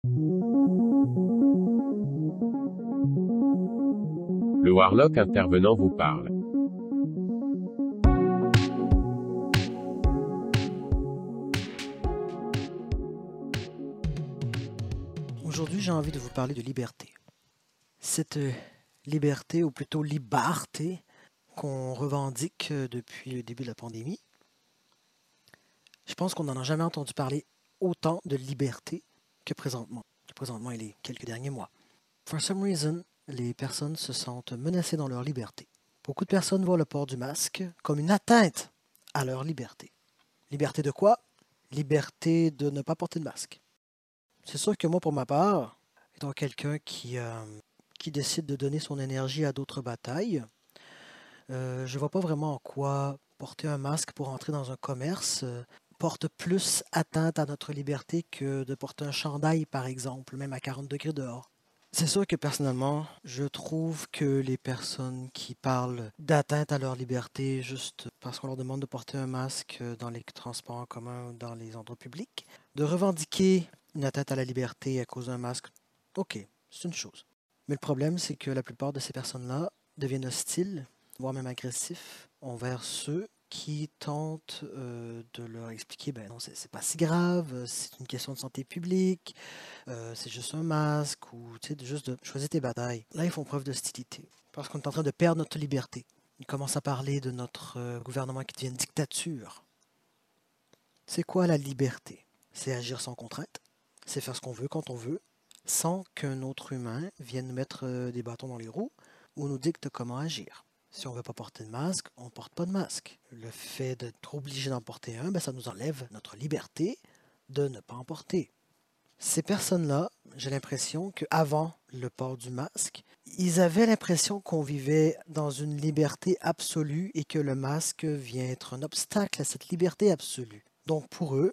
Le Warlock intervenant vous parle. Aujourd'hui, j'ai envie de vous parler de liberté. Cette liberté, ou plutôt liberté, qu'on revendique depuis le début de la pandémie, je pense qu'on n'en a jamais entendu parler autant de liberté que présentement. Présentement et les quelques derniers mois. For some reason, les personnes se sentent menacées dans leur liberté. Beaucoup de personnes voient le port du masque comme une atteinte à leur liberté. Liberté de quoi? Liberté de ne pas porter de masque. C'est sûr que moi, pour ma part, étant quelqu'un qui décide de donner son énergie à d'autres batailles, je ne vois pas vraiment en quoi porter un masque pour entrer dans un commerce porte plus atteinte à notre liberté que de porter un chandail, par exemple, même à 40 degrés dehors. C'est sûr que personnellement, je trouve que les personnes qui parlent d'atteinte à leur liberté juste parce qu'on leur demande de porter un masque dans les transports en commun ou dans les endroits publics, de revendiquer une atteinte à la liberté à cause d'un masque, ok, c'est une chose. Mais le problème, c'est que la plupart de ces personnes-là deviennent hostiles, voire même agressifs, envers ceux qui tentent de leur expliquer, ben non, c'est pas si grave, c'est une question de santé publique, c'est juste un masque, ou tu sais, juste de choisir tes batailles. Là, ils font preuve d'hostilité, parce qu'on est en train de perdre notre liberté. Ils commencent à parler de notre gouvernement qui devient une dictature. C'est quoi la liberté? C'est agir sans contrainte, c'est faire ce qu'on veut quand on veut, sans qu'un autre humain vienne nous mettre des bâtons dans les roues ou nous dicte comment agir. Si on ne veut pas porter de masque, on ne porte pas de masque. Le fait d'être obligé d'en porter un, ben ça nous enlève notre liberté de ne pas en porter. Ces personnes-là, j'ai l'impression qu'avant le port du masque, ils avaient l'impression qu'on vivait dans une liberté absolue et que le masque vient être un obstacle à cette liberté absolue. Donc pour eux,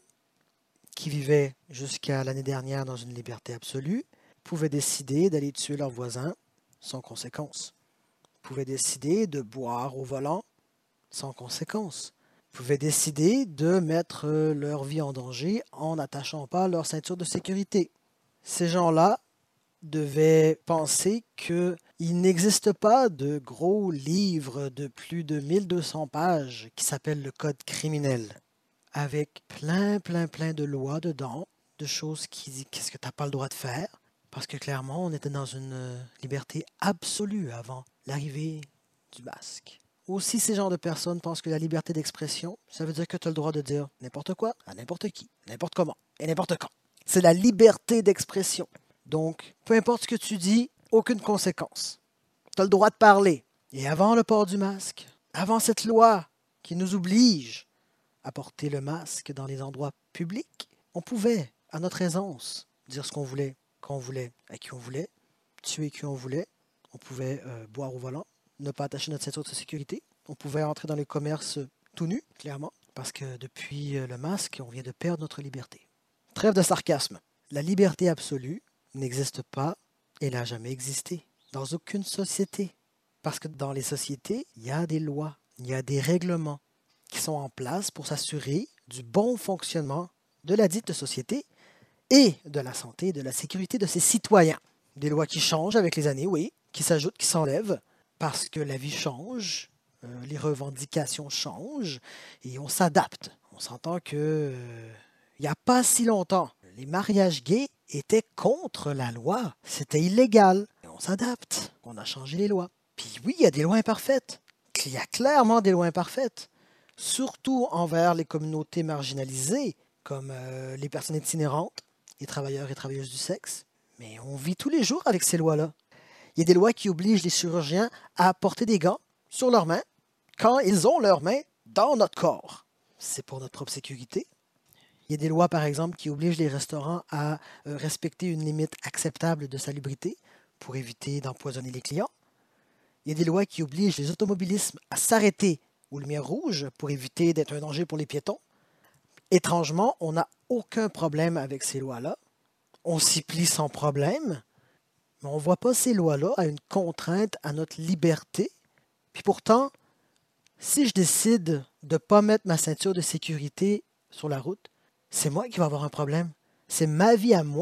qui vivaient jusqu'à l'année dernière dans une liberté absolue, pouvaient décider d'aller tuer leurs voisins sans conséquence. Pouvaient décider de boire au volant sans conséquence. Pouvaient décider de mettre leur vie en danger en n'attachant pas leur ceinture de sécurité. Ces gens-là devaient penser qu'il n'existe pas de gros livre de plus de 1200 pages qui s'appelle le Code criminel, avec plein de lois dedans, de choses qui disent qu'est-ce que tu n'as pas le droit de faire, parce que clairement, on était dans une liberté absolue avant l'arrivée du masque. Aussi, ces genres de personnes pensent que la liberté d'expression, ça veut dire que tu as le droit de dire n'importe quoi à n'importe qui, n'importe comment et n'importe quand. C'est la liberté d'expression. Donc, peu importe ce que tu dis, aucune conséquence. Tu as le droit de parler. Et avant le port du masque, avant cette loi qui nous oblige à porter le masque dans les endroits publics, on pouvait, à notre aisance, dire ce qu'on voulait, quand on voulait, à qui on voulait, tuer qui on voulait. On pouvait boire au volant, ne pas attacher notre ceinture de sécurité. On pouvait entrer dans les commerces tout nus, clairement, parce que depuis le masque, on vient de perdre notre liberté. Trêve de sarcasme. La liberté absolue n'existe pas et n'a jamais existé dans aucune société. Parce que dans les sociétés, il y a des lois, il y a des règlements qui sont en place pour s'assurer du bon fonctionnement de la dite société et de la santé et de la sécurité de ses citoyens. Des lois qui changent avec les années, oui, qui s'ajoutent, qui s'enlèvent, parce que la vie change, les revendications changent et on s'adapte. On s'entend que il n'y a pas si longtemps, les mariages gays étaient contre la loi. C'était illégal. Et on s'adapte. On a changé les lois. Puis oui, il y a des lois imparfaites. Il y a clairement des lois imparfaites. Surtout envers les communautés marginalisées, comme les personnes itinérantes, les travailleurs et travailleuses du sexe. Mais on vit tous les jours avec ces lois-là. Il y a des lois qui obligent les chirurgiens à porter des gants sur leurs mains quand ils ont leurs mains dans notre corps. C'est pour notre propre sécurité. Il y a des lois, par exemple, qui obligent les restaurants à respecter une limite acceptable de salubrité pour éviter d'empoisonner les clients. Il y a des lois qui obligent les automobilistes à s'arrêter aux lumières rouges pour éviter d'être un danger pour les piétons. Étrangement, on n'a aucun problème avec ces lois-là. On s'y plie sans problème, mais on ne voit pas ces lois-là à une contrainte à notre liberté. Puis pourtant, si je décide de ne pas mettre ma ceinture de sécurité sur la route, c'est moi qui vais avoir un problème. C'est ma vie à moi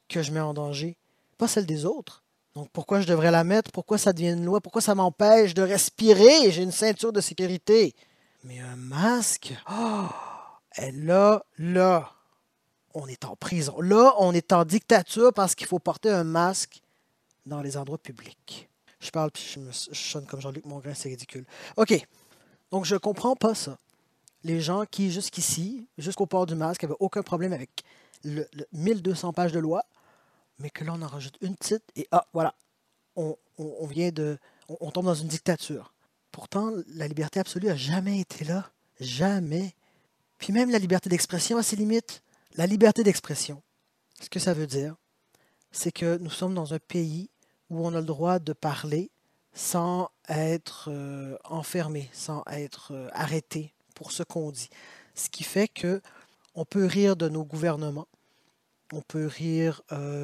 que je mets en danger, pas celle des autres. Donc pourquoi je devrais la mettre? Pourquoi ça devient une loi? Pourquoi ça m'empêche de respirer? J'ai une ceinture de sécurité. Mais un masque, oh, et là, on est en prison. Là, on est en dictature parce qu'il faut porter un masque dans les endroits publics. Je parle puis je sonne comme Jean-Luc Mongrain, c'est ridicule. OK, donc je comprends pas ça. Les gens qui, jusqu'ici, jusqu'au port du masque, n'avaient aucun problème avec le 1200 pages de loi, mais que là, on en rajoute une petite et voilà, on vient de... On tombe dans une dictature. Pourtant, la liberté absolue n'a jamais été là. Jamais. Puis même la liberté d'expression a ses limites. La liberté d'expression, ce que ça veut dire, c'est que nous sommes dans un pays où on a le droit de parler sans être enfermé, sans être arrêté pour ce qu'on dit. Ce qui fait que on peut rire de nos gouvernements, on peut rire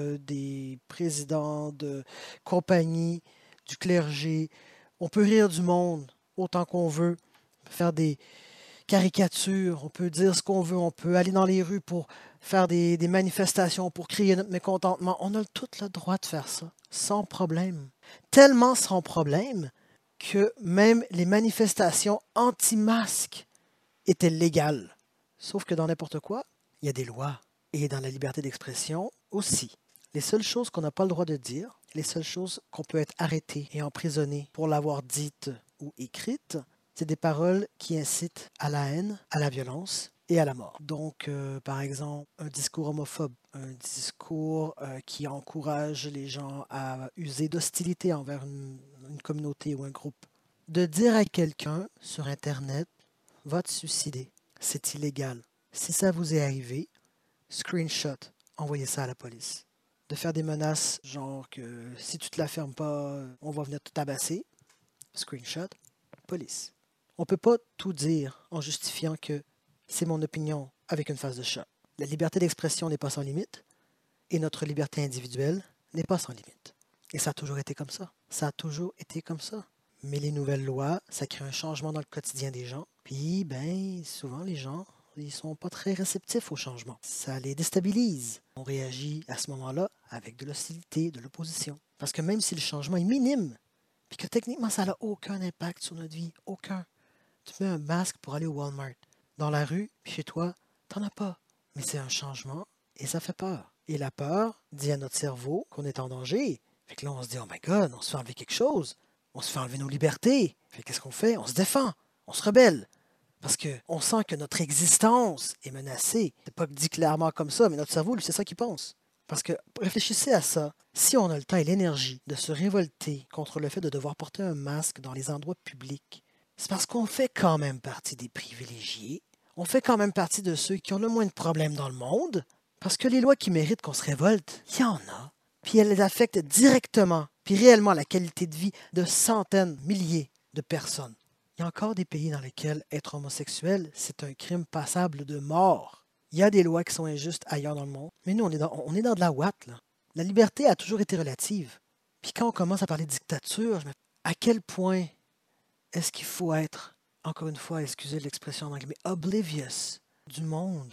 des présidents de compagnies, du clergé, on peut rire du monde autant qu'on veut, faire des caricatures, on peut dire ce qu'on veut, on peut aller dans les rues pour faire des manifestations, pour crier notre mécontentement. On a tout le droit de faire ça, sans problème. Tellement sans problème que même les manifestations anti-masques étaient légales. Sauf que dans n'importe quoi, il y a des lois. Et dans la liberté d'expression aussi. Les seules choses qu'on n'a pas le droit de dire, les seules choses qu'on peut être arrêté et emprisonné pour l'avoir dite ou écrite, c'est des paroles qui incitent à la haine, à la violence et à la mort. Donc, par exemple, un discours homophobe, un discours qui encourage les gens à user d'hostilité envers une communauté ou un groupe. De dire à quelqu'un sur Internet, va te suicider, c'est illégal. Si ça vous est arrivé, screenshot, envoyez ça à la police. De faire des menaces, genre que si tu te la fermes pas, on va venir te tabasser, screenshot, police. On ne peut pas tout dire en justifiant que c'est mon opinion avec une face de chat. La liberté d'expression n'est pas sans limite et notre liberté individuelle n'est pas sans limite. Et ça a toujours été comme ça. Ça a toujours été comme ça. Mais les nouvelles lois, ça crée un changement dans le quotidien des gens. Puis, souvent les gens, ils sont pas très réceptifs au changement. Ça les déstabilise. On réagit à ce moment-là avec de l'hostilité, de l'opposition. Parce que même si le changement est minime, puis que techniquement ça n'a aucun impact sur notre vie, aucun. Tu mets un masque pour aller au Walmart. Dans la rue, puis chez toi, t'en as pas. Mais c'est un changement et ça fait peur. Et la peur dit à notre cerveau qu'on est en danger. Fait que là, on se dit, oh my God, on se fait enlever quelque chose. On se fait enlever nos libertés. Fait qu'est-ce qu'on fait? On se défend. On se rebelle. Parce qu'on sent que notre existence est menacée. C'est pas dit clairement comme ça, mais notre cerveau, lui, c'est ça qu'il pense. Parce que réfléchissez à ça. Si on a le temps et l'énergie de se révolter contre le fait de devoir porter un masque dans les endroits publics, c'est parce qu'on fait quand même partie des privilégiés. On fait quand même partie de ceux qui ont le moins de problèmes dans le monde. Parce que les lois qui méritent qu'on se révolte, il y en a. Puis elles affectent directement, puis réellement la qualité de vie de centaines, milliers de personnes. Il y a encore des pays dans lesquels être homosexuel, c'est un crime passable de mort. Il y a des lois qui sont injustes ailleurs dans le monde. Mais nous, on est dans de la ouate, là. La liberté a toujours été relative. Puis quand on commence à parler de dictature, à quel point est-ce qu'il faut être, encore une fois, excusez l'expression en anglais, mais oblivious du monde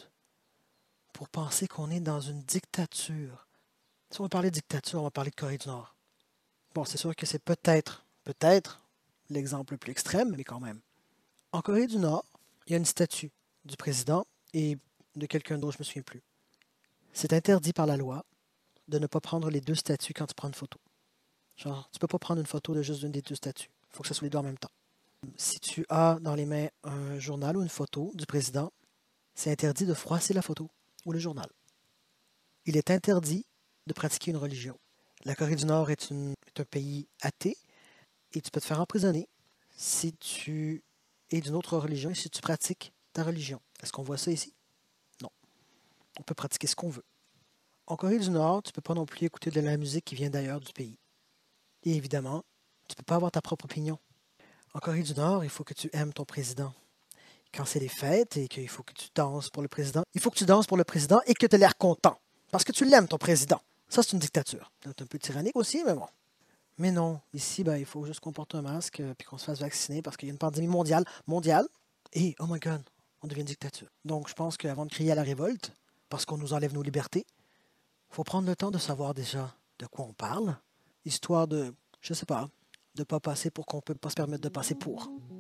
pour penser qu'on est dans une dictature? Si on va parler de dictature, on va parler de Corée du Nord. Bon, c'est sûr que c'est peut-être l'exemple le plus extrême, mais quand même. En Corée du Nord, il y a une statue du président et de quelqu'un d'autre, je ne me souviens plus. C'est interdit par la loi de ne pas prendre les deux statues quand tu prends une photo. Genre, tu ne peux pas prendre une photo de juste une des deux statues. Il faut que ce soit les deux en même temps. Si tu as dans les mains un journal ou une photo du président, c'est interdit de froisser la photo ou le journal. Il est interdit de pratiquer une religion. La Corée du Nord est un pays athée et tu peux te faire emprisonner si tu es d'une autre religion et si tu pratiques ta religion. Est-ce qu'on voit ça ici? Non. On peut pratiquer ce qu'on veut. En Corée du Nord, tu ne peux pas non plus écouter de la musique qui vient d'ailleurs du pays. Et évidemment, tu ne peux pas avoir ta propre opinion. En Corée du Nord, il faut que tu aimes ton président. Quand c'est les fêtes et qu'il faut que tu danses pour le président, il faut que tu danses pour le président et que tu aies l'air content. Parce que tu l'aimes, ton président. Ça, c'est une dictature. C'est un peu tyrannique aussi, mais bon. Mais non, ici, il faut juste qu'on porte un masque et qu'on se fasse vacciner parce qu'il y a une pandémie mondiale. Et, oh my God, on devient une dictature. Donc, je pense qu'avant de crier à la révolte, parce qu'on nous enlève nos libertés, faut prendre le temps de savoir déjà de quoi on parle, histoire de, je sais pas, de pas passer pour qu'on peut pas se permettre de passer pour.